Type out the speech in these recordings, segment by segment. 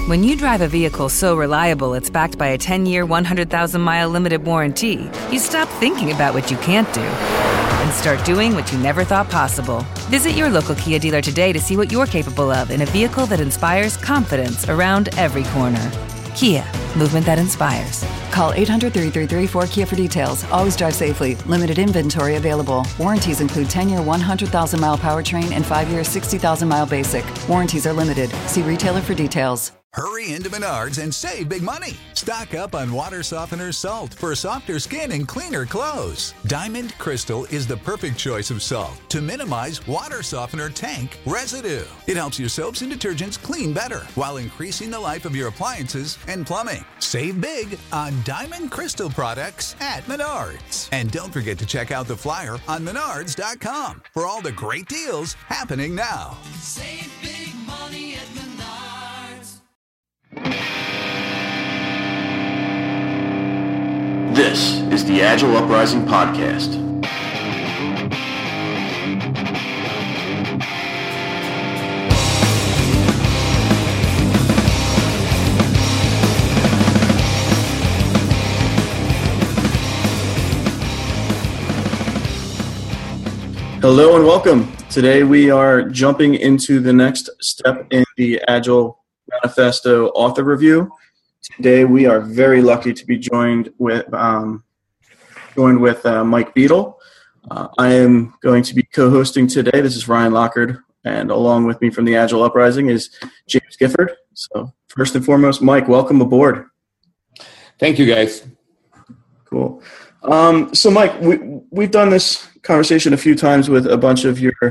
When you drive a vehicle so reliable it's backed by a 10-year, 100,000-mile limited warranty, you stop thinking about what you can't do and start doing what you never thought possible. Visit your local Kia dealer today to see what you're capable of in a vehicle that inspires confidence around every corner. Kia, movement that inspires. Call 800-333-4KIA for details. Always drive safely. Limited inventory available. Warranties include 10-year 100,000-mile powertrain and 5-year 60,000-mile basic. Warranties are limited. See retailer for details. Hurry into Menards and save big money. Stock up on water softener salt for softer skin and cleaner clothes. Diamond Crystal is the perfect choice of salt to minimize water softener tank residue. It helps your soaps and detergents clean better while increasing the life of your appliances and plumbing. Save big on Diamond Crystal products at Menards. And don't forget to check out the flyer on Menards.com for all the great deals happening now. Save big money at Menards. This is the Agile Uprising Podcast. Hello and welcome. Today we are jumping into the next step in the Agile Manifesto author review. Today we are very lucky to be joined with Mike Beadle. I am going to be co-hosting today. This is Ryan Lockard, and along with me from the Agile Uprising is James Gifford. So first and foremost, Mike, welcome aboard. Thank you, guys. Cool. So Mike, we've done this conversation a few times with a bunch of your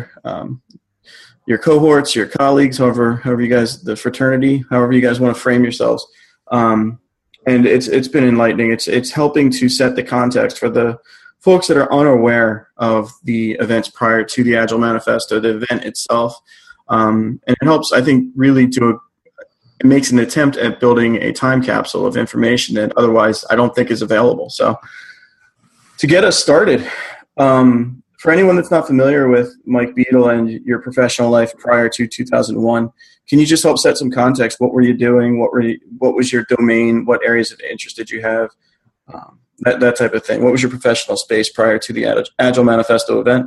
cohorts, your colleagues, however you guys, the fraternity, however you guys want to frame yourselves. And it's been enlightening. It's helping to set the context for the folks that are unaware of the events prior to the Agile Manifesto, the event itself. And it helps, I think, really it makes an attempt at building a time capsule of information that otherwise I don't think is available. So to get us started, for anyone that's not familiar with Mike Beadle and your professional life prior to 2001, can you just help set some context? What were you doing? What was your domain? What areas of interest did you have? That type of thing. What was your professional space prior to the Agile Manifesto event?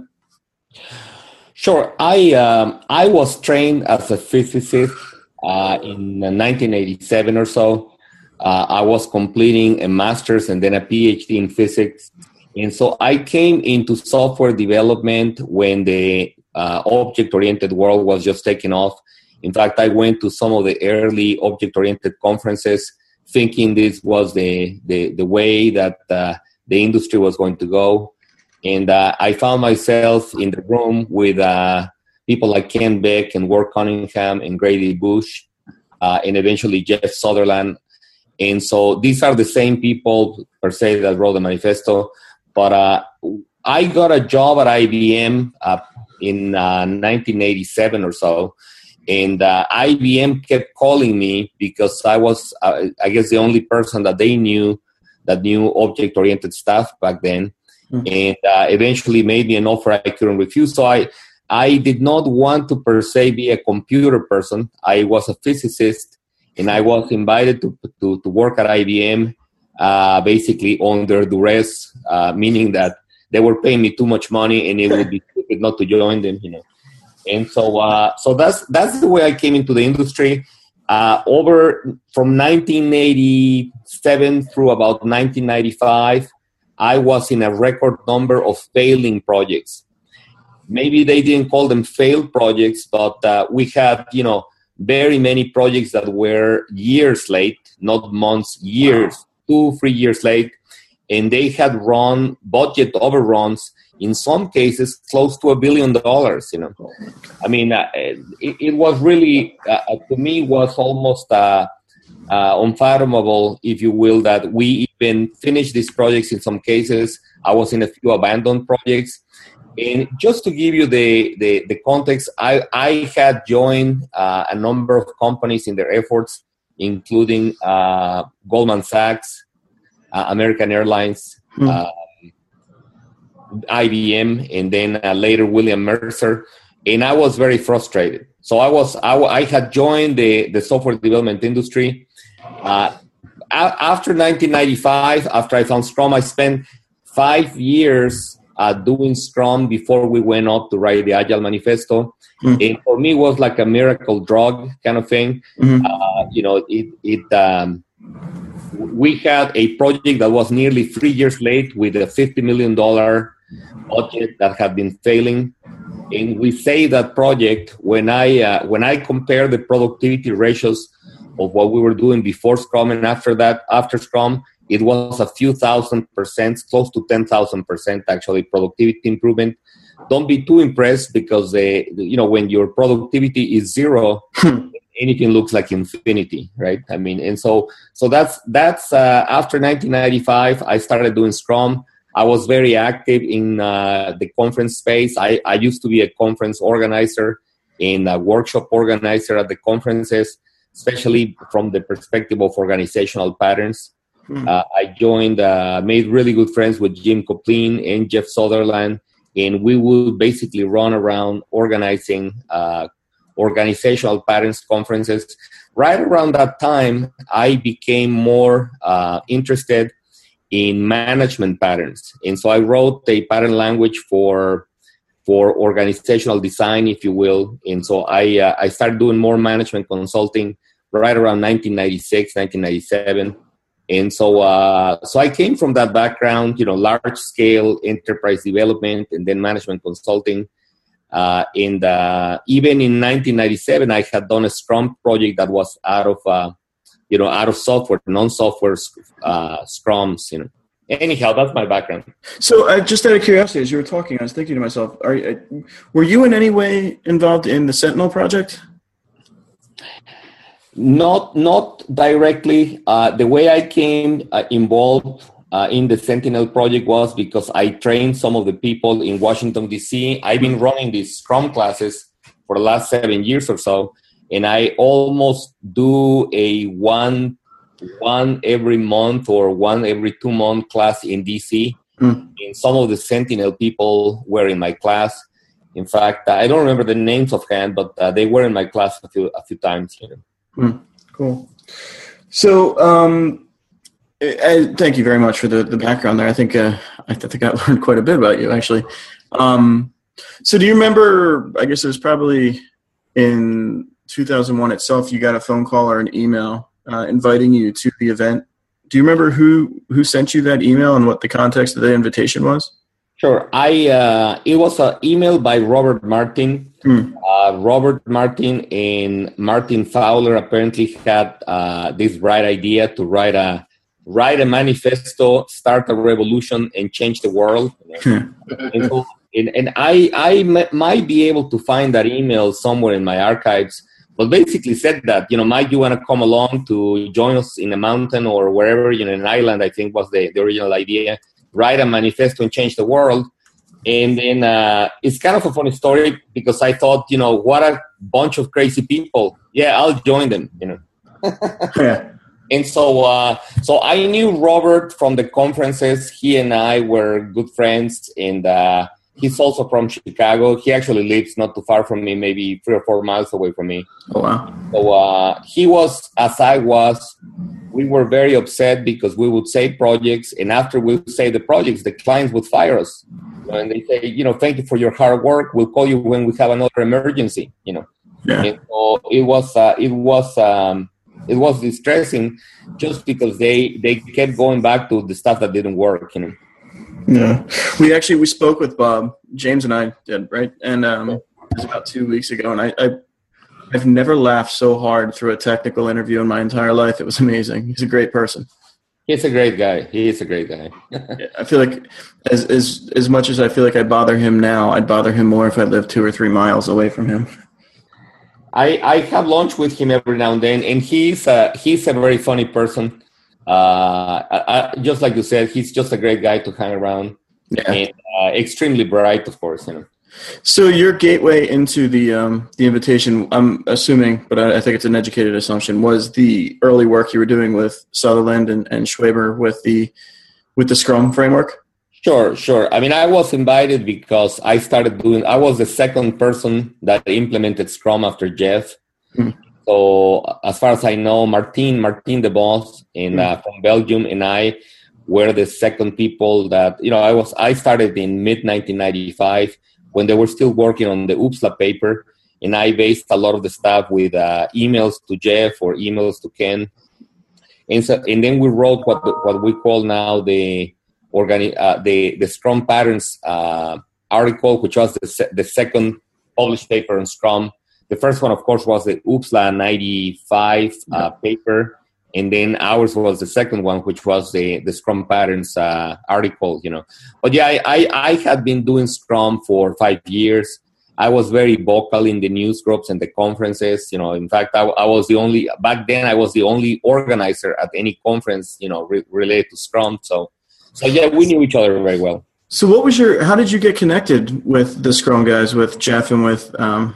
Sure. I was trained as a physicist in 1987 or so. I was completing a master's and then a PhD in physics. And so I came into software development when the object-oriented world was just taking off. In fact, I went to some of the early object-oriented conferences thinking this was the way that the industry was going to go. And I found myself in the room with people like Ken Beck and Ward Cunningham and Grady Bush and eventually Jeff Sutherland. And so these are the same people, per se, that wrote the manifesto. But I got a job at IBM in 1987 or so. And IBM kept calling me because I was, I guess, the only person that they knew that knew object-oriented stuff back then. Mm-hmm. And eventually made me an offer I couldn't refuse. So I did not want to, per se, be a computer person. I was a physicist, and I was invited to work at IBM basically under duress, meaning that they were paying me too much money and it would be stupid not to join them, you know. And so that's the way I came into the industry. From 1987 through about 1995, I was in a record number of failing projects. Maybe they didn't call them failed projects, but we had, very many projects that were years late, not months, years, 2-3 years late, and they had run budget overruns, in some cases close to $1 billion, I mean, it was really, to me, was almost unfathomable, if you will, that we even finished these projects in some cases. I was in a few abandoned projects. And just to give you the context, I had joined a number of companies in their efforts, including Goldman Sachs, American Airlines, IBM, and then later William Mercer. and I was very frustrated. So I had joined the software development industry. After 1995, after I found Scrum, I spent 5 years doing Scrum before we went up to write the Agile Manifesto. And for me, it was like a miracle drug kind of thing. We had a project that was nearly 3 years late with a $50 million budget that had been failing. And we say that project, when I compare the productivity ratios of what we were doing before Scrum and after Scrum, it was a few %, close to 10,000% actually productivity improvement. Don't be too impressed because when your productivity is zero, anything looks like infinity, right? I mean, and so that's after 1995, I started doing Scrum. I was very active in the conference space. I used to be a conference organizer and a workshop organizer at the conferences, especially from the perspective of organizational patterns. I joined, made really good friends with Jim Coplin and Jeff Sutherland, and we would basically run around organizing organizational patterns conferences. Right around that time, I became more interested in management patterns. And so I wrote a pattern language for organizational design, if you will. And so I started doing more management consulting right around 1996, 1997. And so I came from that background, large scale enterprise development and then management consulting. And even in 1997, I had done a Scrum project that was out of software, non-software Scrums. Anyhow, that's my background. So just out of curiosity, as you were talking, I was thinking to myself, were you in any way involved in the Sentinel project? Not directly. The way I came involved in the Sentinel project was because I trained some of the people in Washington, D.C. I've been running these Scrum classes for the last 7 years or so, and I almost do a one every month or one every 2 month class in D.C. And some of the Sentinel people were in my class. In fact, I don't remember the names offhand, but they were in my class a few times. Cool. So, thank you very much for the background there. I think I learned quite a bit about you, actually. So do you remember, I guess it was probably in 2001 itself, you got a phone call or an email inviting you to the event. Do you remember who sent you that email and what the context of the invitation was? Sure. It was an email by Robert Martin. Robert Martin and Martin Fowler apparently had this bright idea to write a manifesto, start a revolution, and change the world. And I might be able to find that email somewhere in my archives, but basically said that, might you want to come along to join us in a mountain or wherever, in an island, I think was the original idea, write a manifesto and change the world. And then it's kind of a funny story because I thought, what a bunch of crazy people. Yeah, I'll join them, Yeah. And so I knew Robert from the conferences. He and I were good friends, and he's also from Chicago. He actually lives not too far from me, maybe 3 or 4 miles away from me. Oh, wow. So he was, as I was. We were very upset because we would say projects, and after we would say the projects, the clients would fire us. And they say, thank you for your hard work. We'll call you when we have another emergency, Yeah. And so it was distressing just because they kept going back to the stuff that didn't work, Yeah. We spoke with Bob, James and I did, right? And it was about 2 weeks ago, and I've never laughed so hard through a technical interview in my entire life. It was amazing. He's a great person. He's a great guy. He is a great guy. Yeah, I feel like as much as I feel like I bother him now, I'd bother him more if I lived 2 or 3 miles away from him. I have lunch with him every now and then, and he's a very funny person. Just like you said, he's just a great guy to hang around. Yeah. And extremely bright, of course. So your gateway into the invitation, I'm assuming, but I think it's an educated assumption, was the early work you were doing with Sutherland and Schwaber with the Scrum framework? Sure. I mean, I was invited because I was the second person that implemented Scrum after Jeff. So as far as I know, Martin, the boss from Belgium, and I were the second people that, I started in mid-1995 when they were still working on the UPSLA paper, and I based a lot of the stuff with emails to Jeff or emails to Ken. And then we wrote what we call now the Scrum Patterns article, which was the second published paper on Scrum. The first one, of course, was the UPSLA 95 paper, and then ours was the second one, which was the Scrum Patterns article. But yeah, I had been doing Scrum for 5 years. I was very vocal in the news groups and the conferences. In fact, I was back then I was the only organizer at any conference, related to Scrum. So yeah, we knew each other very well. So how did you get connected with the Scrum guys, with Jeff and with,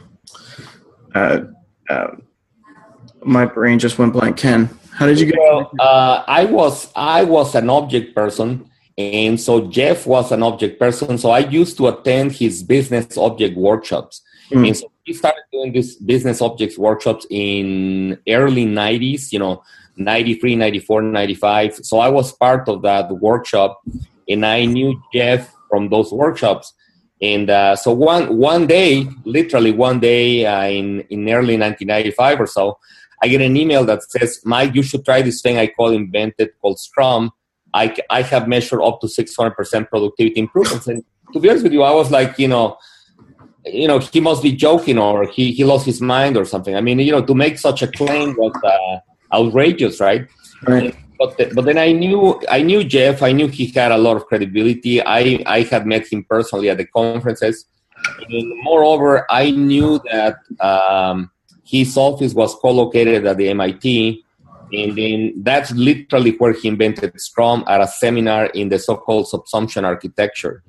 my brain just went blank, Ken? How did you get connected? I was an object person, and so Jeff was an object person. So I used to attend his business object workshops. And so he started doing these business objects workshops in early 90s, 93, 94, 95. So I was part of that workshop, and I knew Jeff from those workshops. And so one day, literally one day in early 1995 or so, I get an email that says, "Mike, you should try this thing I invented called Scrum. I have measured up to 600% productivity improvements." And to be honest with you, I was like, he must be joking, or he lost his mind or something. I mean, to make such a claim was outrageous, right? Right. But then I knew Jeff. I knew he had a lot of credibility. I had met him personally at the conferences. And moreover, I knew that his office was co-located at the MIT. And then that's literally where he invented Scrum at a seminar in the so-called subsumption architecture,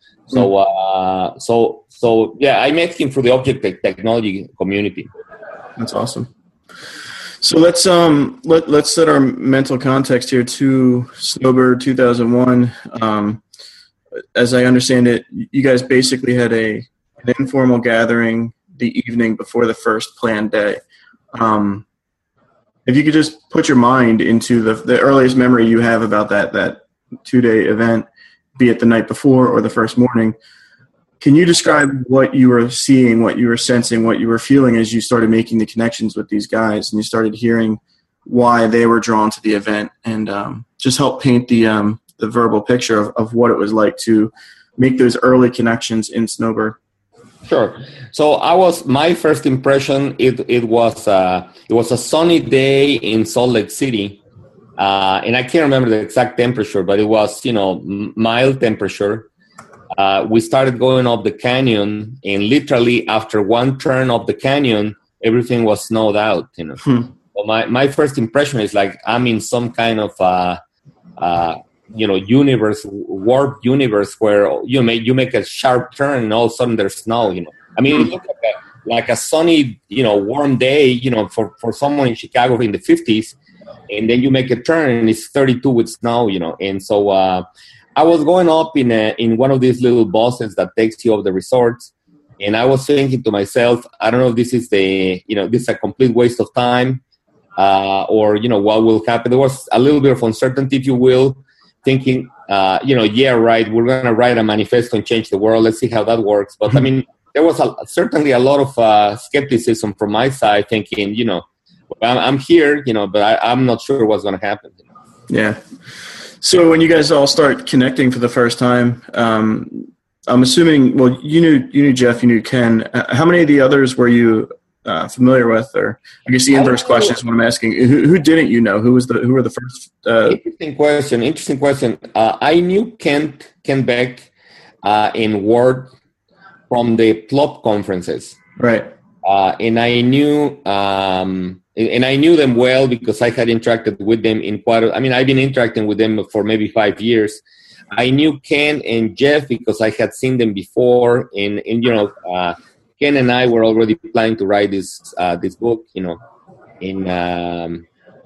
So yeah, I met him through the object technology community. That's awesome. So let's set our mental context here to Snowbird 2001. As I understand it, you guys basically had an informal gathering the evening before the first planned day. If you could just put your mind into the earliest memory you have about that 2-day event, be it the night before or the first morning, can you describe what you were seeing, what you were sensing, what you were feeling as you started making the connections with these guys and you started hearing why they were drawn to the event, and just help paint the verbal picture of what it was like to make those early connections in Snowbird? Sure. So my first impression, it was a sunny day in Salt Lake City, and I can't remember the exact temperature, but it was mild temperature. We started going up the canyon, and literally after one turn of the canyon, everything was snowed out. So my first impression is like I'm in some kind of warped universe where you make a sharp turn and all of a sudden there's snow. I mean, it looked like a sunny, warm day, for someone in Chicago in the 50s, and then you make a turn and it's 32 with snow, and so I was going up in one of these little buses that takes you over the resorts, and I was thinking to myself, I don't know if this is this is a complete waste of time, or what will happen. There was a little bit of uncertainty, if you will, thinking, yeah, right, we're going to write a manifesto and change the world. Let's see how that works. But I mean, there was certainly a lot of skepticism from my side, thinking, I'm here, but I'm not sure what's going to happen. Yeah. So when you guys all start connecting for the first time, I'm assuming, well, you knew Jeff, you knew Ken. How many of the others were you familiar with? Or I guess the inverse question is what I'm asking. Who didn't you know? Who were the first? Interesting question. I knew Ken Beck in Word from the PLOP conferences. Right. And I knew them well because I had interacted with them I've been interacting with them for maybe 5 years. I knew Ken and Jeff because I had seen them before, and Ken and I were already planning to write this book, in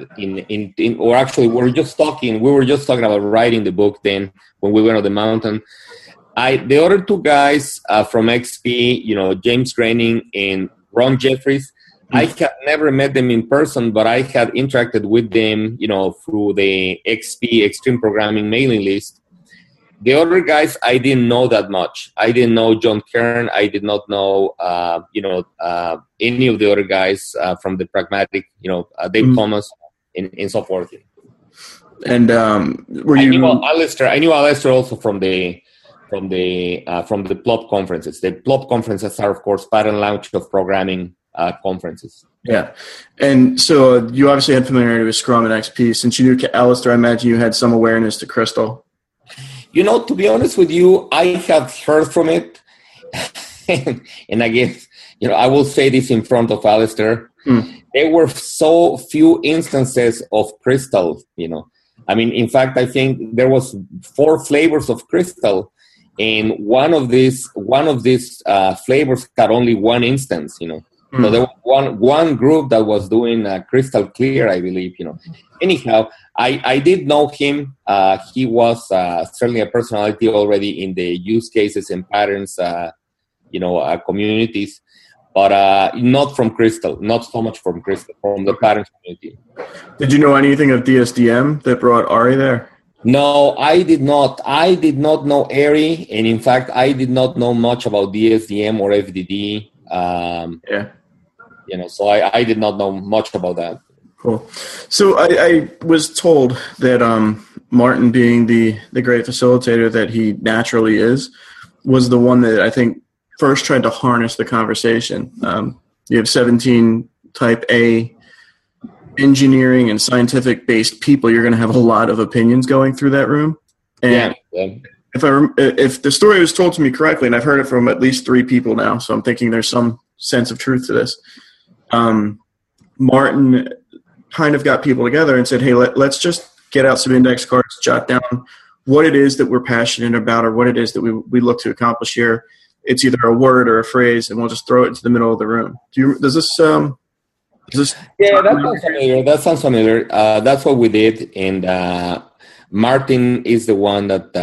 or actually we were just talking about writing the book then when we went on the mountain. The other two guys from XP, James Groening and Ron Jeffries, I had never met them in person, but I had interacted with them, through the XP Extreme Programming mailing list. The other guys, I didn't know that much. I didn't know John Kern. I did not know, any of the other guys from the Pragmatic, Dave Thomas and so forth. And I knew Alistair also from the PLOP conferences. The PLOP conferences are, of course, pattern launch of programming conferences. Yeah. And so you obviously had familiarity with Scrum and XP. Since you knew Alistair, I imagine you had some awareness to Crystal. To be honest with you, I have heard from it. And again, I will say this in front of Alistair. There were so few instances of Crystal, in fact, I think there was 4 flavors of Crystal, and one of these flavors had only one instance, So there was one group that was doing Crystal Clear, I believe, Anyhow, I did know him. He was certainly a personality already in the use cases and patterns, communities, but not from Crystal, not so much from Crystal, from the patterns community. Did you know anything of DSDM that brought Ari there? No, I did not. I did not know Ari, and in fact, I did not know much about DSDM or FDD. So I did not know much about that. Cool. So I was told that Martin, being the great facilitator that he naturally is, was the one that I think first tried to harness the conversation. You have 17 type A engineering and scientific based people. You're going to have a lot of opinions going through that room. And if the story was told to me correctly, and I've heard it from at least 3 people now, so I'm thinking there's some sense of truth to this. Martin kind of got people together and said, hey, let's just get out some index cards, jot down what it is that we're passionate about or what it is that we look to accomplish here. It's either a word or a phrase, and we'll just throw it into the middle of the room. Yeah, that sounds familiar. That's what we did. And Martin is the one that,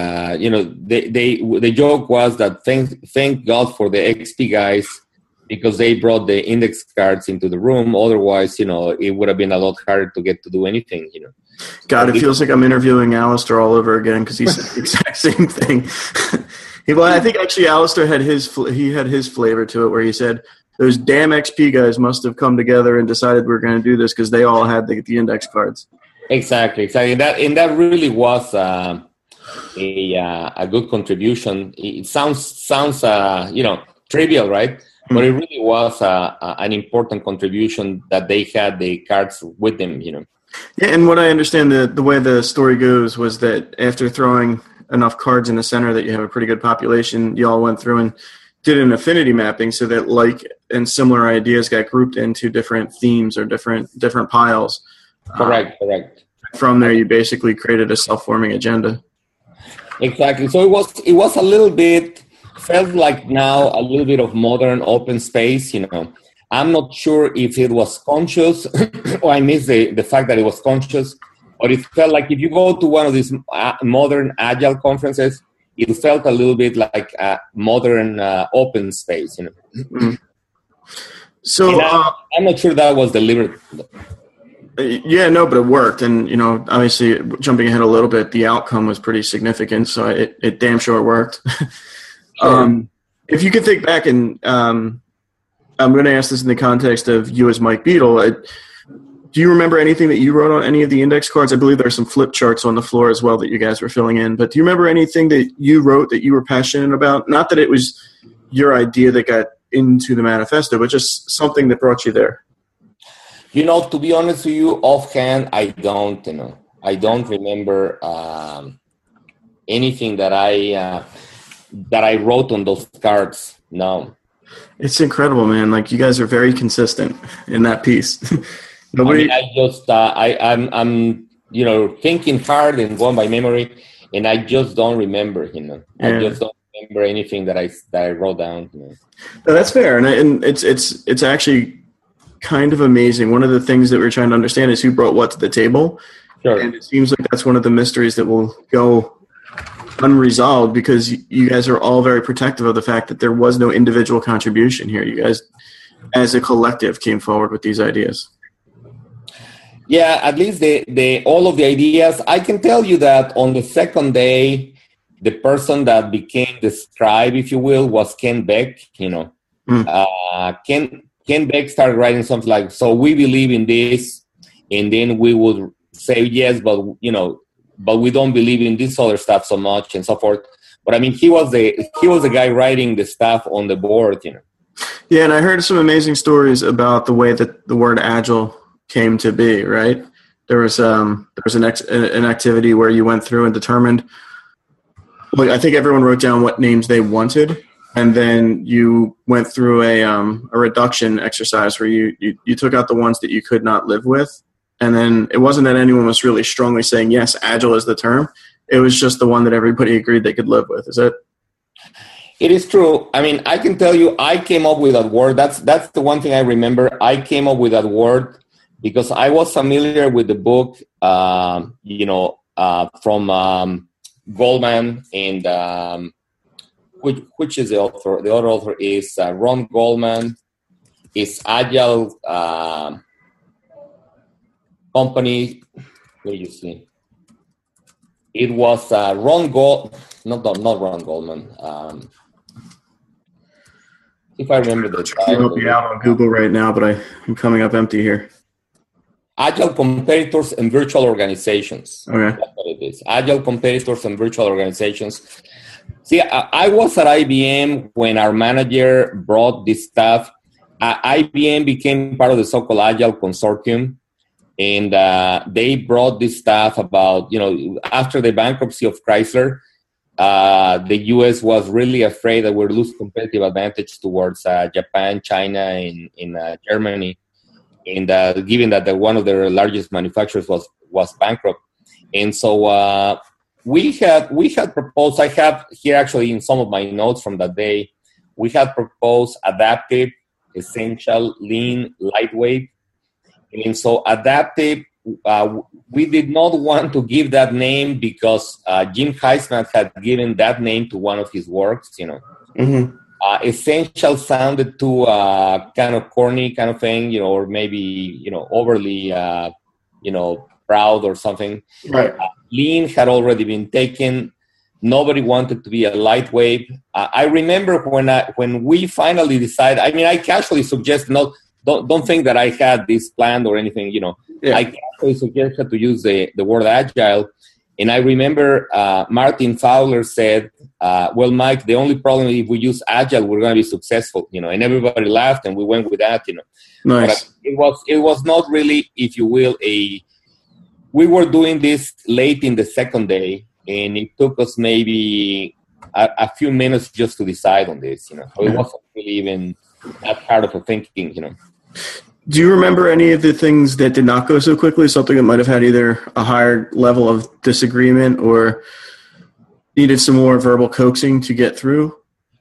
the joke was that thank God for the XP guys, because they brought the index cards into the room. Otherwise, it would have been a lot harder to get to do anything, God, it feels like I'm interviewing Alistair all over again because he said the exact same thing. I think actually Alistair had his flavor to it where he said, those damn XP guys must have come together and decided we're going to do this because they all had the index cards. Exactly. That really was a good contribution. It sounds trivial, right? But it really was an important contribution that they had the cards with them, Yeah, and what I understand, the way the story goes was that after throwing enough cards in the center that you have a pretty good population, you all went through and did an affinity mapping so that like and similar ideas got grouped into different themes or different piles. Correct. From there, you basically created a self-forming agenda. Exactly. So it was a little bit... felt like now a little bit of modern open space, I'm not sure if it was conscious or I miss the fact that it was conscious, but it felt like if you go to one of these modern agile conferences, it felt a little bit like a modern open space, Mm-hmm. So I'm not sure that was deliberate. Yeah, no, but it worked. And, obviously jumping ahead a little bit, the outcome was pretty significant. So it damn sure worked. Sure. If you could think back, and I'm going to ask this in the context of you as Mike Beadle, do you remember anything that you wrote on any of the index cards? I believe there are some flip charts on the floor as well that you guys were filling in. But do you remember anything that you wrote that you were passionate about? Not that it was your idea that got into the manifesto, but just something that brought you there. To be honest with you, offhand, I don't remember anything that I wrote on those cards. No. It's incredible, man. Like, you guys are very consistent in that piece. I'm thinking hard and going by memory, and I just don't remember, Yeah. I just don't remember anything that I wrote down. No, that's fair. And it's actually kind of amazing. One of the things that we're trying to understand is who brought what to the table. Sure. And it seems like that's one of the mysteries that will go unresolved because you guys are all very protective of the fact that there was no individual contribution here. You guys, as a collective, came forward with these ideas. Yeah, at least the all of the ideas. I can tell you that on the second day, the person that became the scribe, if you will, was Ken Beck. Ken Beck started writing something like, "So we believe in this," and then we would say yes, but we don't believe in this other stuff so much, and so forth. But I mean, he was the guy writing the stuff on the board. Yeah, and I heard some amazing stories about the way that the word agile came to be. Right, there was an activity where you went through and determined. Like, I think everyone wrote down what names they wanted, and then you went through a reduction exercise where you took out the ones that you could not live with, and then it wasn't that anyone was really strongly saying yes, agile is the term. It was just the one that everybody agreed they could live with. Is it? It is true. I mean, I can tell you, I came up with that word. That's the one thing I remember. I came up with that word because I was familiar with the book, from Goldman, and which is the author? The other author is Ron Goldman. It's Agile Company. Where you see? It was Ron not Ron Goldman. If I remember the title. I'm looking out on Google right now, but I'm coming up empty here. Agile Competitors and Virtual Organizations. Okay. That's what it is. Agile Competitors and Virtual Organizations. See, I was at IBM when our manager brought this stuff. IBM became part of the so-called Agile Consortium, and they brought this stuff about, after the bankruptcy of Chrysler, the U.S. was really afraid that we'd lose competitive advantage towards Japan, China, and Germany. And given that one of their largest manufacturers was bankrupt, and so we had proposed. I have here actually in some of my notes from that day, we had proposed adaptive, essential, lean, lightweight, and so adaptive. We did not want to give that name because Jim Heisman had given that name to one of his works. Mm-hmm. Essential sounded too kind of corny kind of thing, or maybe, overly, proud or something. Right. Lean had already been taken. Nobody wanted to be a lightweight. I remember when we finally decided, I mean, I casually suggested, don't think that I had this planned or anything, Yeah. I casually suggested to use the word agile. And I remember Martin Fowler said, well, Mike, the only problem is if we use agile, we're going to be successful, and everybody laughed and we went with that, Nice. But it was not really, if you will, we were doing this late in the second day, and it took us maybe a few minutes just to decide on this, So it wasn't really even that hard of a thinking, Do you remember any of the things that did not go so quickly? Something that might have had either a higher level of disagreement or needed some more verbal coaxing to get through?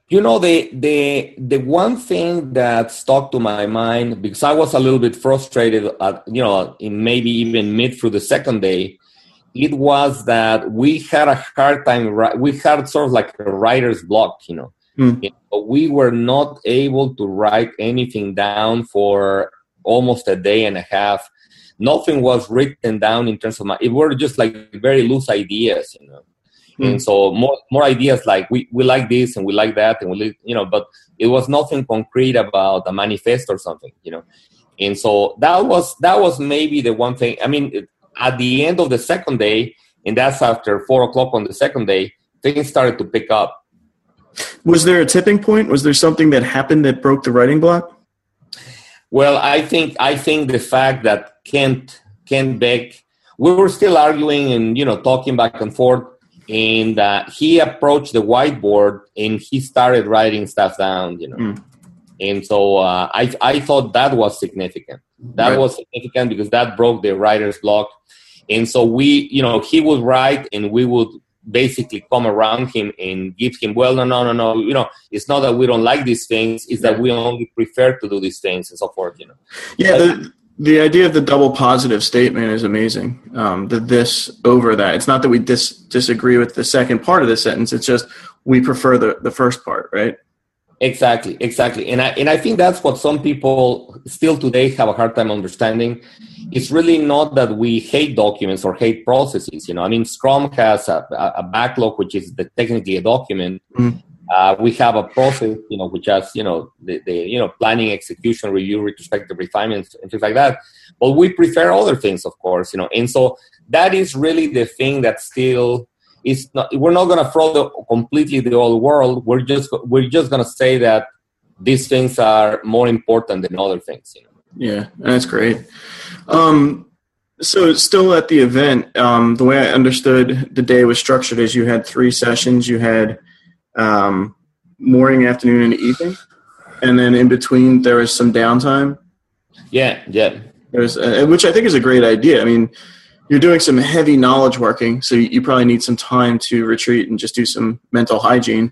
The one thing that stuck to my mind, because I was a little bit frustrated at, in maybe even mid through the second day, it was that we had a hard time. We had sort of like a writer's block, We were not able to write anything down for almost a day and a half. Nothing was written down in terms of it were just like very loose ideas, And so more ideas like we like this and we like that and but it was nothing concrete about a manifesto or something, And so that was maybe the one thing. I mean, at the end of the second day, and that's after 4:00 on the second day, things started to pick up. Was there a tipping point? Was there something that happened that broke the writing block? Well, I think the fact that Ken Beck, we were still arguing and talking back and forth, and he approached the whiteboard and he started writing stuff down, And so I thought that was significant. That was significant because that broke the writer's block, and so he would write and we would basically come around him and give him, well, no, you know, it's not that we don't like these things, it's that we only prefer to do these things and so forth, you know. Yeah, the idea of the double positive statement is amazing. The this over that. It's not that we disagree with the second part of the sentence. It's just we prefer the first part, right? Exactly. And I think that's what some people still today have a hard time understanding. It's really not that we hate documents or hate processes. You know, I mean, Scrum has a backlog, which is technically a document. We have a process, you know, which has, you know, the planning, execution, review, retrospective refinements, and things like that. But we prefer other things, of course, you know. And so that is really the thing that still is not. We're not going to throw completely the old world. We're just going to say that these things are more important than other things, you know. Yeah, that's great. So still at the event, the way I understood the day was structured is you had 3 sessions. You had morning, afternoon, and evening, and then in between there was some downtime. Yeah. There's which I think is a great idea. I mean, you're doing some heavy knowledge working, so you probably need some time to retreat and just do some mental hygiene.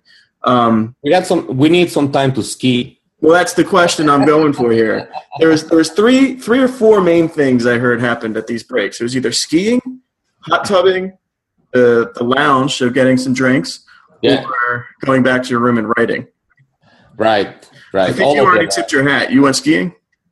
We need some time to ski. Well, that's the question I'm going for here. There was three or four main things I heard happened at these breaks. It was either skiing, hot tubbing, the lounge, so getting some drinks, or going back to your room and writing. Right. I think you already tipped your hat. You went skiing?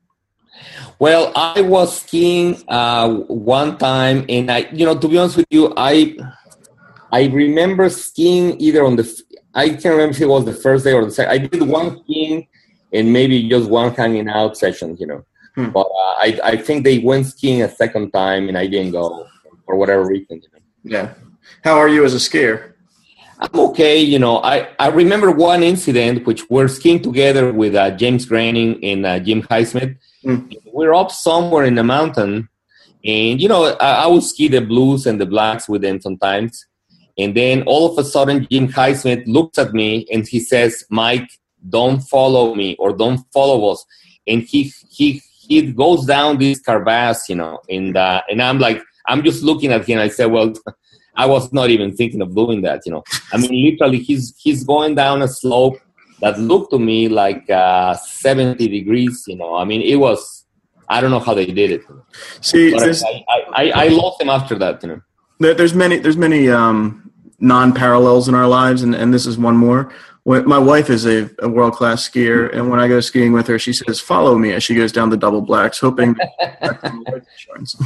Well, I was skiing one time, and to be honest with you, I remember skiing either I can't remember if it was the first day or the second. I did one skiing and maybe just one hanging out session, you know. But I think they went skiing a second time, and I didn't go for whatever reason. You know? Yeah. How are you as a skier? I'm okay. You know, I remember one incident which we're skiing together with James Groening and Jim Highsmith. We're up somewhere in the mountain, and, you know, I would ski the blues and the blacks with them sometimes. And then all of a sudden, Jim Highsmith looks at me and he says, "Mike, don't follow me or don't follow us." And he goes down this crevasse, you know, and I'm like, I'm just looking at him. I said, well, I was not even thinking of doing that, you know. I mean, literally, he's going down a slope that looked to me like 70 degrees, you know. I mean, it was, I don't know how they did it. See, but I lost him after that, you know. There's many non-parallels in our lives, and this is one more. My wife is a world-class skier, and when I go skiing with her, she says, "Follow me," as she goes down the double blacks, hoping insurance.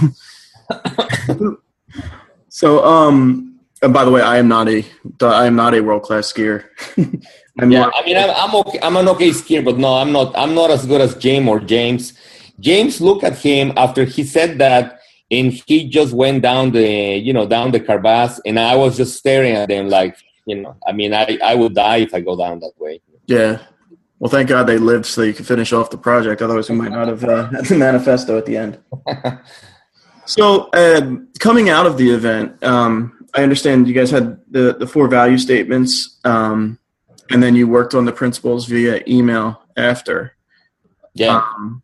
So, and by the way, I am not a world-class skier. I'm okay. I'm an okay skier, but no, I'm not as good as James. James, look at him after he said that, and he just went down the crevasse, and I was just staring at them like, you know, I mean, I would die if I go down that way. Yeah. Well, thank God they lived so you could finish off the project. Otherwise, we might not have had the manifesto at the end. So, coming out of the event, I understand you guys had the 4 value statements, and then you worked on the principles via email after. Yeah.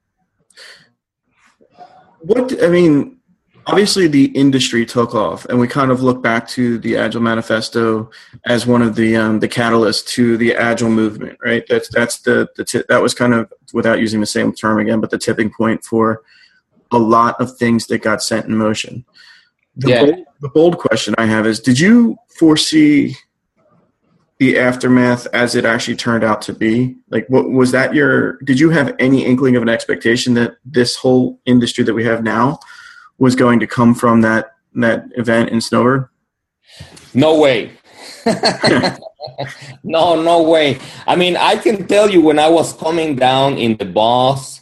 Obviously the industry took off, and we kind of look back to the Agile Manifesto as one of the catalysts to the Agile movement, right? That was kind of, without using the same term again, but the tipping point for a lot of things that got set in motion. The bold question I have is, did you foresee the aftermath as it actually turned out to be? Like, what was that did you have any inkling of an expectation that this whole industry that we have now was going to come from that event in Snowbird? No way. No way. I mean, I can tell you, when I was coming down in the bus,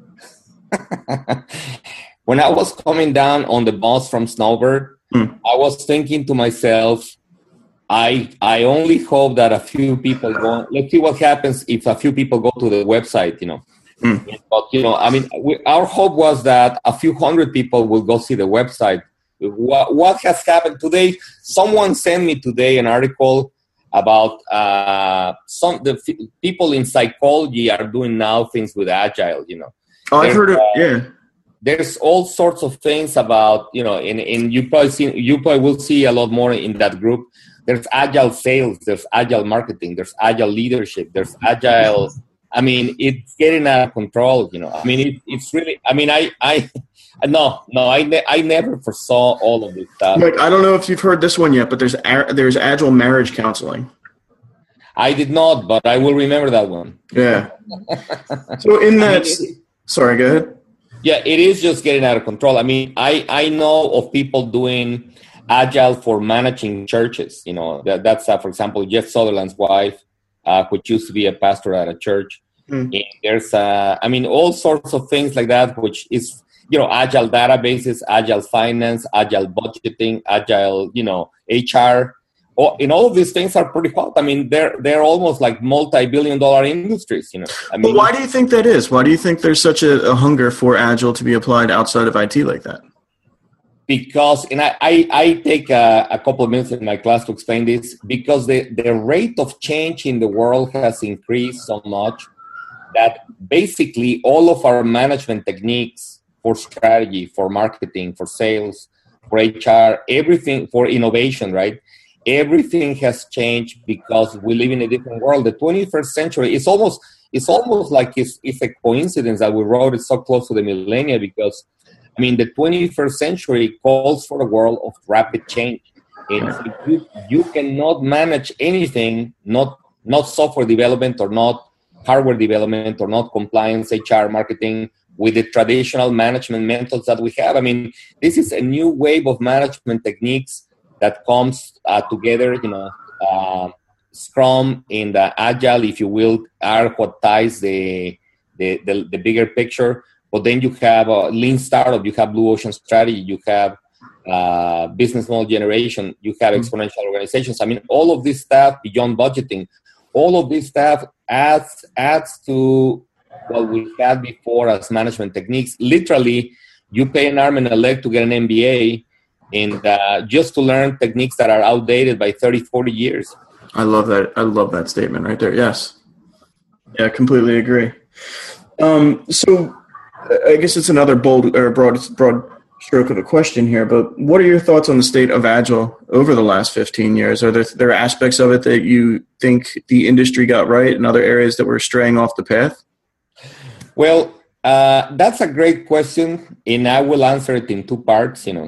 when I was coming down on the bus from Snowbird, I was thinking to myself, I only hope that a few people go. Let's see what happens if a few people go to the website, you know. But, you know, I mean, our hope was that a few hundred people will go see the website. What has happened today? Someone sent me today an article about people in psychology are doing now things with Agile, you know. Oh, I've heard of, yeah. there's all sorts of things about, and you probably will see a lot more in that group. There's agile sales, there's agile marketing, there's agile leadership, there's agile. I mean, it's getting out of control. I mean, it's really. I mean, I never foresaw all of this stuff. Mike, I don't know if you've heard this one yet, but there's agile marriage counseling. I did not, but I will remember that one. Yeah. So in that, sorry, go ahead. Yeah, it is just getting out of control. I mean, I know of people doing agile for managing churches. That's for example, Jeff Sutherland's wife, which used to be a pastor at a church. And there's all sorts of things like that, which is agile databases, agile finance, agile budgeting, agile HR. And all of these things are pretty hot. I mean, they're almost like multi-billion-dollar industries. But why do you think that is? Why do you think there's such a hunger for agile to be applied outside of IT like that? Because, and I take a couple of minutes in my class to explain this, because the rate of change in the world has increased so much that basically all of our management techniques for strategy, for marketing, for sales, for HR, everything, for innovation, right? Everything has changed because we live in a different world. The 21st century is almost like it's a coincidence that we wrote it so close to the millennia, because I mean, the 21st century calls for a world of rapid change. And you cannot manage anything, not software development or not hardware development or not compliance, HR, marketing, with the traditional management methods that we have. I mean, this is a new wave of management techniques that comes together. Scrum and Agile, if you will, are what ties the bigger picture. But then you have Lean Startup, you have Blue Ocean Strategy, you have business model generation, you have exponential organizations. I mean, all of this stuff beyond budgeting, all of this stuff adds to what we had before as management techniques. Literally, you pay an arm and a leg to get an MBA and just to learn techniques that are outdated by 30, 40 years. I love that. I love that statement right there. Yes. Yeah, I completely agree. So I guess it's another bold or broad stroke of a question here, but what are your thoughts on the state of Agile over the last 15 years? Are there aspects of it that you think the industry got right and other areas that were straying off the path? Well, that's a great question, and I will answer it in two parts. The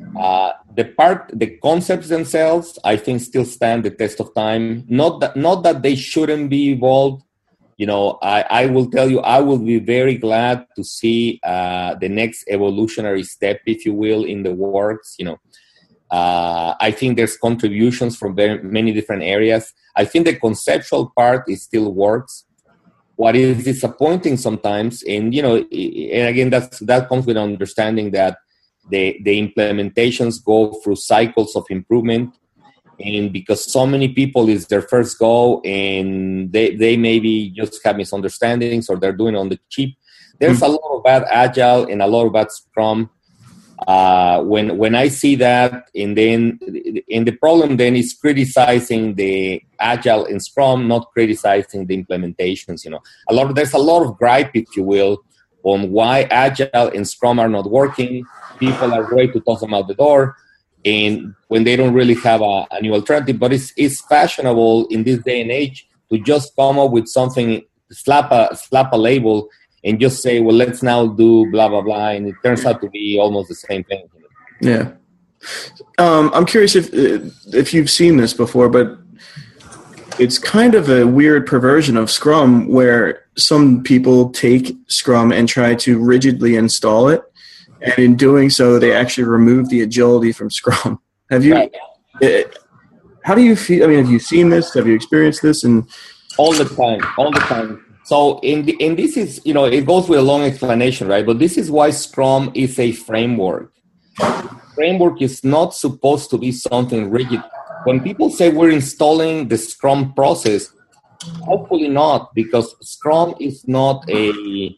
concepts themselves, I think, still stand the test of time. Not that they shouldn't be evolved. I will tell you, I will be very glad to see the next evolutionary step, if you will, in the works. I think there's contributions from very many different areas. I think the conceptual part is still works. What is disappointing sometimes, and again, that comes with understanding that the implementations go through cycles of improvement. And because so many people, it's their first go and they maybe just have misunderstandings or they're doing it on the cheap. There's a lot of bad Agile and a lot of bad Scrum. When I see that, and the problem then is criticizing the Agile and Scrum, not criticizing the implementations. There's a lot of gripe, if you will, on why Agile and Scrum are not working. People are ready to toss them out the door. And when they don't really have a new alternative, but it's fashionable in this day and age to just come up with something, slap a label, and just say, well, let's now do blah blah blah, and it turns out to be almost the same thing. Yeah, I'm curious if you've seen this before, but it's kind of a weird perversion of Scrum where some people take Scrum and try to rigidly install it. And in doing so, they actually remove the agility from Scrum. Have you? Right. How do you feel? I mean, have you seen this? Have you experienced this? And all the time. So, and this is, it goes with a long explanation, right? But this is why Scrum is a framework. Framework is not supposed to be something rigid. When people say we're installing the Scrum process, hopefully not, because Scrum is not a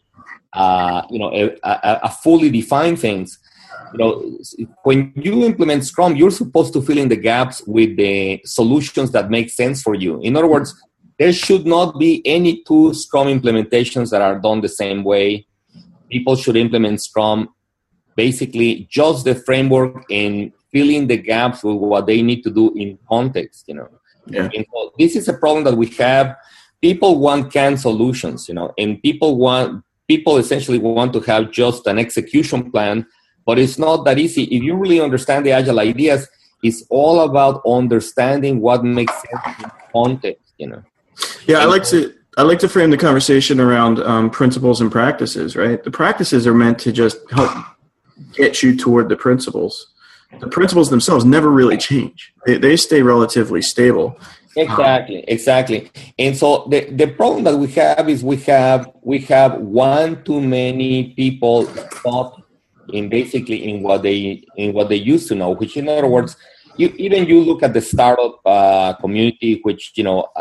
fully defined things. When you implement Scrum, you're supposed to fill in the gaps with the solutions that make sense for you. In other words, there should not be any two Scrum implementations that are done the same way. People should implement Scrum basically just the framework and filling the gaps with what they need to do in context, Yeah. And so this is a problem that we have. People want canned solutions, and people essentially want to have just an execution plan, but it's not that easy. If you really understand the agile ideas, it's all about understanding what makes sense in context, Yeah, I like to frame the conversation around principles and practices, right? The practices are meant to just help get you toward the principles. The principles themselves never really change. They stay relatively stable. Exactly. And so the problem that we have is we have one too many people stuck in what they used to know. Which, in other words, you look at the startup community, which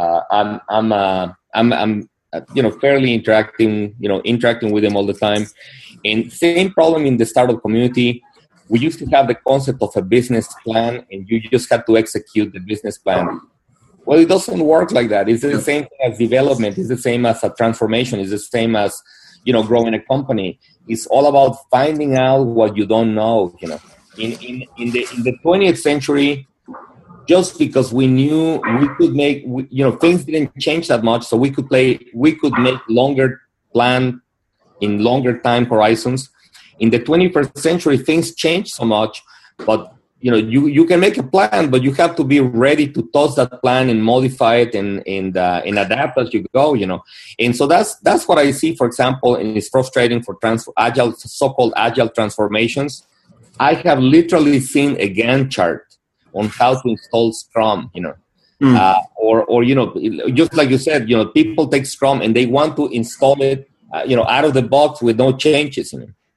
I'm fairly interacting with them all the time. And same problem in the startup community. We used to have the concept of a business plan, and you just had to execute the business plan. Well, it doesn't work like that. It's the same thing as development. It's the same as a transformation. It's the same as, growing a company. It's all about finding out what you don't know. In the 20th century, just because we knew we could make, things didn't change that much, so we could make longer plan in longer time horizons. In the 21st century, things change so much, but you can make a plan, but you have to be ready to toss that plan and modify it and adapt as you go. And so that's what I see, for example, and it's frustrating for so-called agile transformations. I have literally seen a Gantt chart on how to install Scrum. Or just like you said, people take Scrum and they want to install it, out of the box with no changes.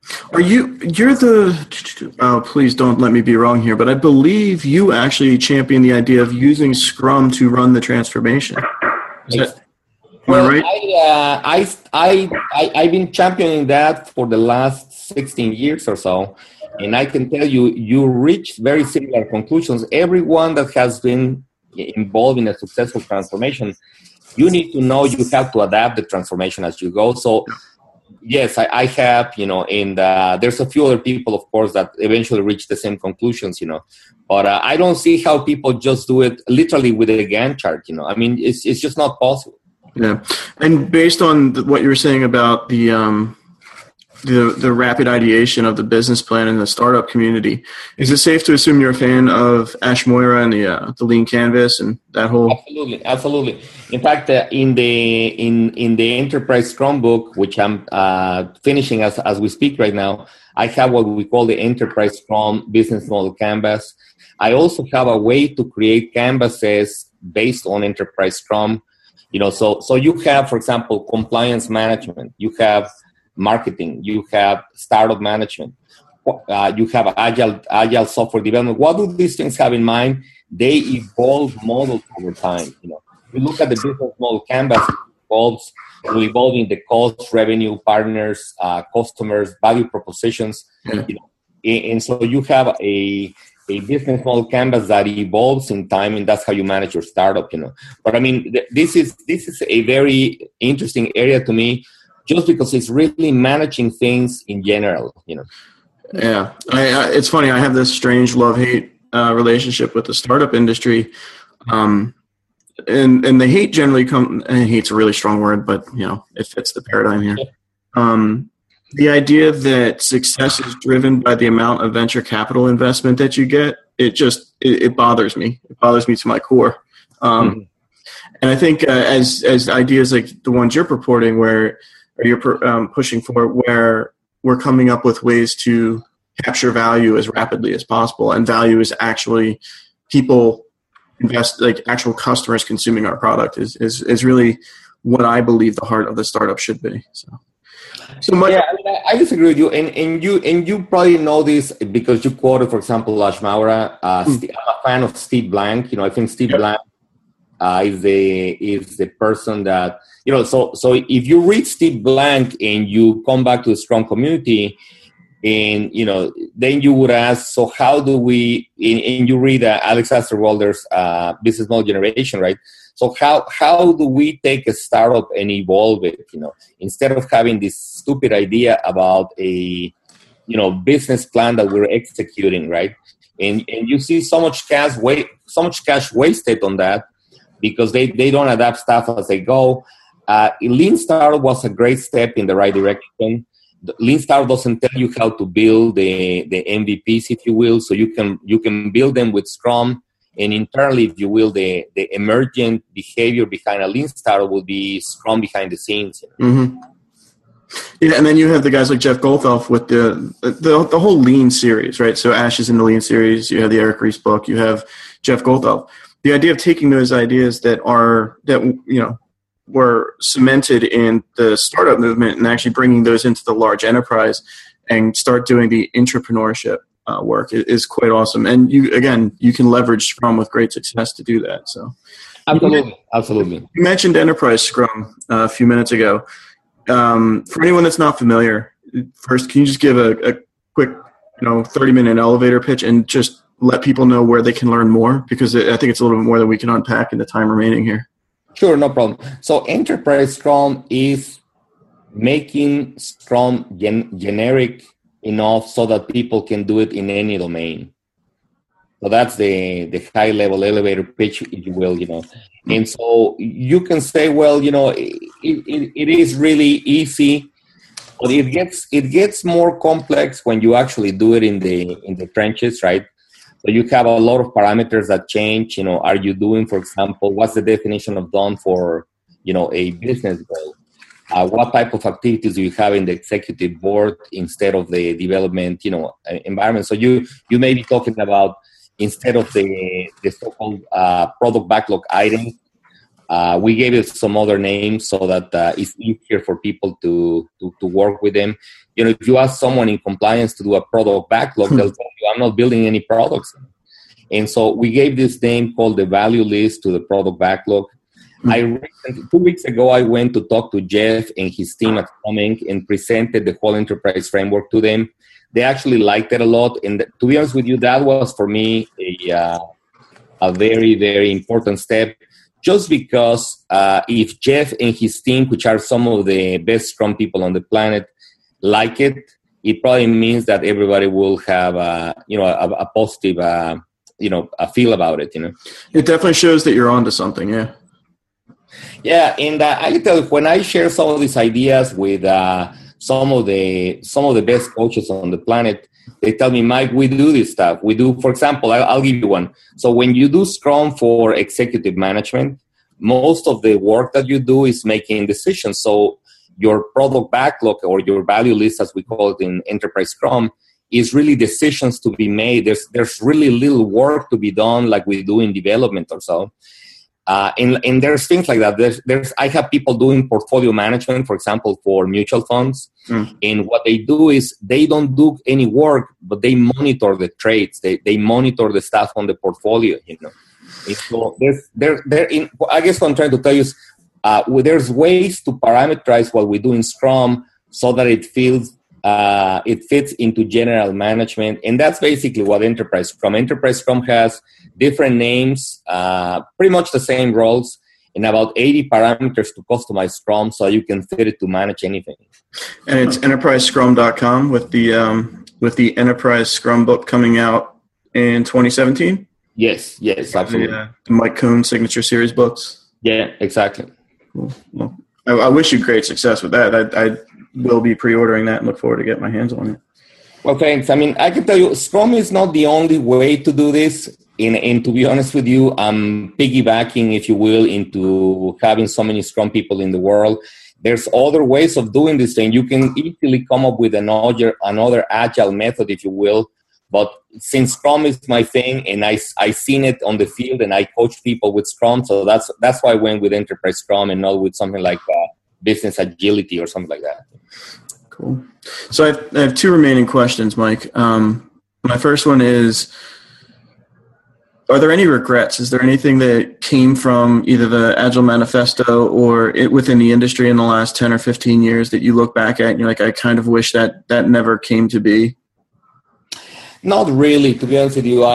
Please don't let me be wrong here, but I believe you actually champion the idea of using Scrum to run the transformation. Am I right? I've been championing that for the last 16 years or so, and I can tell you reach very similar conclusions. Everyone that has been involved in a successful transformation, you need to know you have to adapt the transformation as you go. So yes, I have, and there's a few other people, of course, that eventually reach the same conclusions, but I don't see how people just do it literally with a Gantt chart, I mean, it's just not possible. Yeah. And based on what you were saying about the rapid ideation of the business plan in the startup community, is it safe to assume you're a fan of Ash Moira and the Lean Canvas and that whole? Absolutely. In fact, in the Enterprise Scrum book, which I'm finishing as we speak right now, I have what we call the Enterprise Scrum Business Model Canvas. I also have a way to create canvases based on Enterprise Scrum. So you have, for example, compliance management. You have marketing, you have startup management, you have agile software development. What do these things have in mind? They evolve models over time. You look at the business model canvas, evolving the cost, revenue, partners, customers, value propositions. And so you have a business model canvas that evolves in time, and that's how you manage your startup. But I mean, this is a very interesting area to me, just because it's really managing things in general, Yeah, it's funny. I have this strange love-hate relationship with the startup industry, and the hate generally and hate's a really strong word, but it fits the paradigm here. The idea that success is driven by the amount of venture capital investment that you get, it bothers me. It bothers me to my core. And I think as ideas like the ones you're purporting, where you're pushing for, where we're coming up with ways to capture value as rapidly as possible, and value is actually people invest, like actual customers consuming our product, is really what I believe the heart of the startup should be. I disagree with you, and you probably know this because you quoted, for example, Ash Moira. I'm a fan of Steve Blank. I think Steve Blank is the person that, so if you read Steve Blank and you come back to the Scrum community, and then you would ask, so how do we? And you read Alex Osterwalder's Business Model Generation, right? So how do we take a startup and evolve it? Instead of having this stupid idea about a business plan that we're executing, right? And you see so much cash wasted on that because they don't adapt stuff as they go. Lean Startup was a great step in the right direction. Lean Startup doesn't tell you how to build the MVPs, if you will, so you can build them with Scrum, and internally, if you will, the emergent behavior behind a Lean Startup will be Scrum behind the scenes. Mm-hmm. Yeah, and then you have the guys like Jeff Golthoff with the whole Lean series, right? So Ash is in the Lean series. You have the Eric Ries book. You have Jeff Golthoff. The idea of taking those ideas that were cemented in the startup movement and actually bringing those into the large enterprise and start doing the entrepreneurship work is quite awesome. And you can leverage Scrum with great success to do that. So, absolutely. You mentioned enterprise Scrum a few minutes ago. For anyone that's not familiar, first, can you just give a quick, 30-minute elevator pitch and just let people know where they can learn more? Because I think it's a little bit more than we can unpack in the time remaining here. Sure, no problem. So Enterprise Scrum is making Scrum generic enough so that people can do it in any domain. So that's the high-level elevator pitch, if you will, And so you can say, well, it is really easy, but it gets more complex when you actually do it in the trenches, right? So you have a lot of parameters that change. Are you doing, for example, what's the definition of done for, a business goal? What type of activities do you have in the executive board instead of the development, environment? So you may be talking about, instead of the so-called product backlog items, we gave it some other names so that it's easier for people to work with them. If you ask someone in compliance to do a product backlog, they'll tell you, I'm not building any products. And so we gave this name called the value list to the product backlog. 2 weeks ago, I went to talk to Jeff and his team at Scrum Inc. and presented the whole enterprise framework to them. They actually liked it a lot. And to be honest with you, that was for me a very, very important step. Just because if Jeff and his team, which are some of the best Scrum people on the planet, like it, it probably means that everybody will have a positive a feel about it. It definitely shows that you're onto something. Yeah. Yeah, and I can tell you, when I share some of these ideas with some of the best coaches on the planet, they tell me, Mike, we do this stuff. We do, for example, I'll give you one. So when you do Scrum for executive management, most of the work that you do is making decisions. So your product backlog, or your value list, as we call it in Enterprise Scrum, is really decisions to be made. There's really little work to be done like we do in development or so. And there's things like that. I have people doing portfolio management, for example, for mutual funds. And what they do is they don't do any work, but they monitor the trades. They monitor the stuff on the portfolio, And so I guess what I'm trying to tell you is there's ways to parameterize what we do in Scrum so that it fits into general management. And that's basically what Enterprise Scrum has different names, pretty much the same roles, and about 80 parameters to customize Scrum so you can fit it to manage anything. And it's enterprisescrum.com with the Enterprise Scrum book coming out in 2017? Yes, absolutely. The Mike Cohn Signature Series books? Yeah, exactly. Cool. Well, I wish you great success with that. I will be pre-ordering that and look forward to getting my hands on it. Well, thanks. I mean, I can tell you, Scrum is not the only way to do this. And to be honest with you, I'm piggybacking, if you will, into having so many Scrum people in the world. There's other ways of doing this thing. You can easily come up with another agile method, if you will. But since Scrum is my thing, and I seen it on the field, and I coach people with Scrum, so that's why I went with Enterprise Scrum and not with something like business agility or something like that. Cool. So I have two remaining questions, Mike. My first one is, are there any regrets? Is there anything that came from either the Agile Manifesto or within the industry in the last 10 or 15 years that you look back at and you're like, I kind of wish that never came to be? Not really, to be honest with you.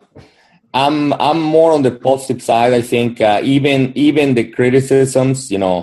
I'm more on the positive side. I think even the criticisms,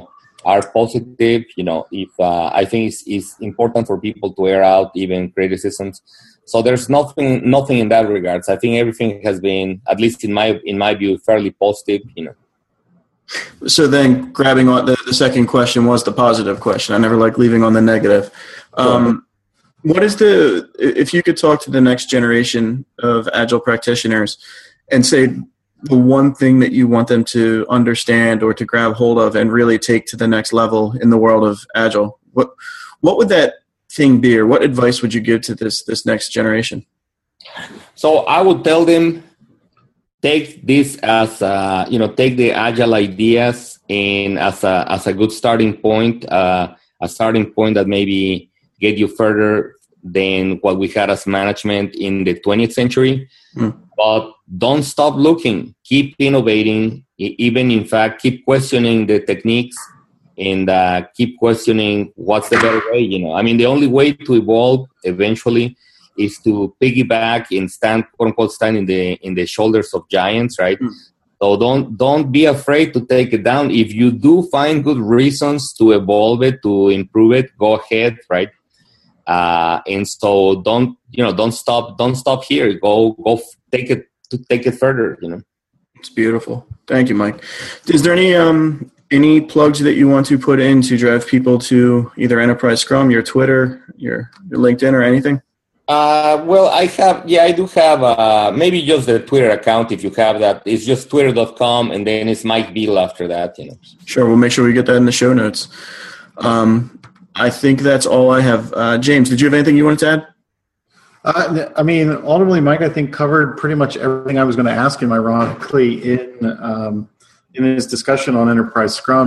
are positive. If I think it's important for people to air out even criticisms. So there's nothing in that regards. I think everything has been, at least in my view, fairly positive. So then, grabbing on the second question was the positive question. I never like leaving on the negative. What is if you could talk to the next generation of Agile practitioners and say the one thing that you want them to understand or to grab hold of and really take to the next level in the world of Agile, what would that thing be, or what advice would you give to this next generation? So I would tell them, take this as take the Agile ideas and as a good starting point, a starting point that maybe get you further than what we had as management in the 20th century. But don't stop looking. Keep innovating. Even, in fact, keep questioning the techniques and keep questioning what's the better way. The only way to evolve eventually is to piggyback and stand, quote unquote, stand in the shoulders of giants, right? So don't be afraid to take it down. If you do find good reasons to evolve it, to improve it, go ahead, right? And so don't stop here. Go take it further. It's beautiful. Thank you, Mike. Is there any plugs that you want to put in to drive people to either Enterprise Scrum, your Twitter, your LinkedIn, or anything? Well, I do have maybe just the Twitter account. If you have that, it's just twitter.com, and then it's Mike Beal after that. Sure, we'll make sure we get that in the show notes. I think that's all I have. James, did you have anything you wanted to add? Ultimately, Mike, I think covered pretty much everything I was going to ask him, ironically, in his discussion on Enterprise Scrum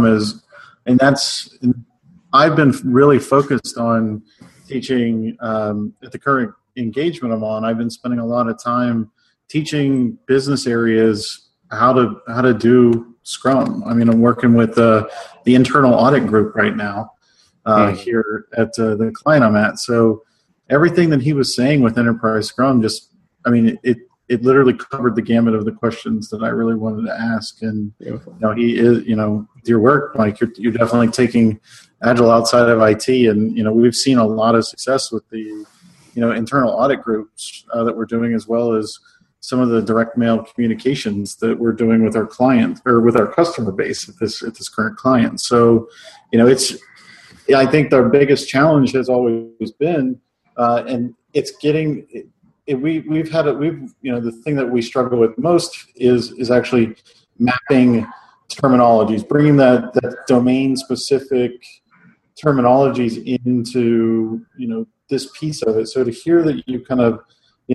I've been really focused on teaching at the current engagement I'm on. I've been spending a lot of time teaching business areas how to do Scrum. I'm working with the internal audit group right now here at the client I'm at. So everything that he was saying with Enterprise Scrum, it literally covered the gamut of the questions that I really wanted to ask. And he is, with your work, Mike, you're definitely taking Agile outside of IT, and we've seen a lot of success with the internal audit groups that we're doing, as well as some of the direct mail communications that we're doing with our client or with our customer base at this current client. So, I think our biggest challenge has always been, and it's getting. The thing that we struggle with most is actually mapping terminologies, bringing that domain specific terminologies into this piece of it. So to hear that you kind of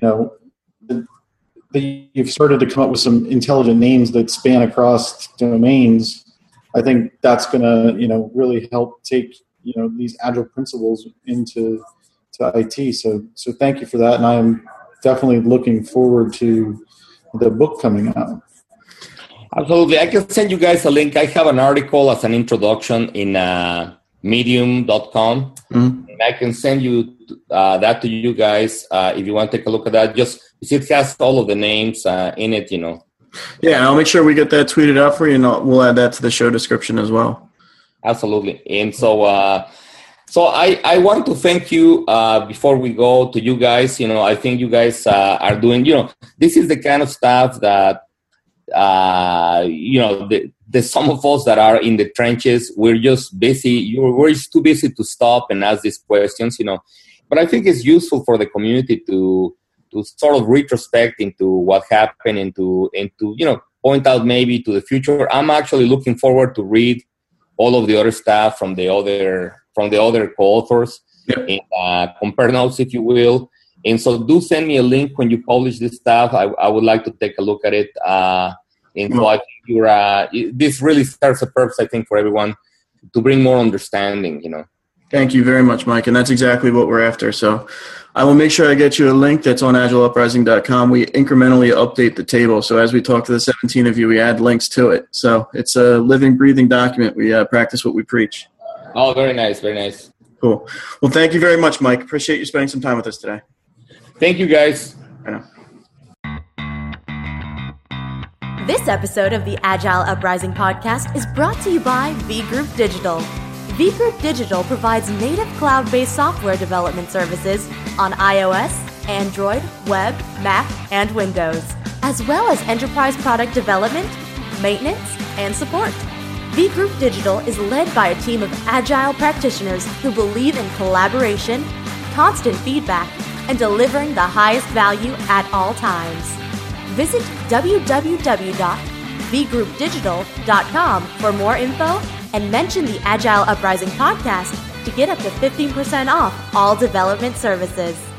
you've started to come up with some intelligent names that span across domains, I think that's going to really help take these Agile principles into IT. So thank you for that, and I am definitely looking forward to the book coming out. Absolutely. I can send you guys a link. I have an article as an introduction in medium.com. And I can send you that to you guys if you want to take a look at that. It has all of the names in it, Yeah, and I'll make sure we get that tweeted out for you, and we'll add that to the show description as well. Absolutely. And so I want to thank you before we go to you guys. I think you guys are doing, this is the kind of stuff that, the some of us that are in the trenches, we're just busy. We're too busy to stop and ask these questions, But I think it's useful for the community to sort of retrospect into what happened and to point out maybe to the future. I'm actually looking forward to read all of the other stuff from the other co-authors and compare notes, if you will. And so do send me a link when you publish this stuff. I would like to take a look at it. So I think this really serves a purpose, I think, for everyone to bring more understanding, Thank you very much, Mike. And that's exactly what we're after. So I will make sure I get you a link that's on agileuprising.com. We incrementally update the table. So as we talk to the 17 of you, we add links to it. So it's a living, breathing document. We practice what we preach. Oh, very nice. Very nice. Cool. Well, thank you very much, Mike. Appreciate you spending some time with us today. Thank you, guys. I know. This episode of the Agile Uprising podcast is brought to you by V-Group Digital. V-Group Digital provides native cloud-based software development services on iOS, Android, web, Mac, and Windows, as well as enterprise product development, maintenance, and support. V-Group Digital is led by a team of agile practitioners who believe in collaboration, constant feedback, and delivering the highest value at all times. Visit www.vgroupdigital.com for more info and mention the Agile Uprising podcast to get up to 15% off all development services.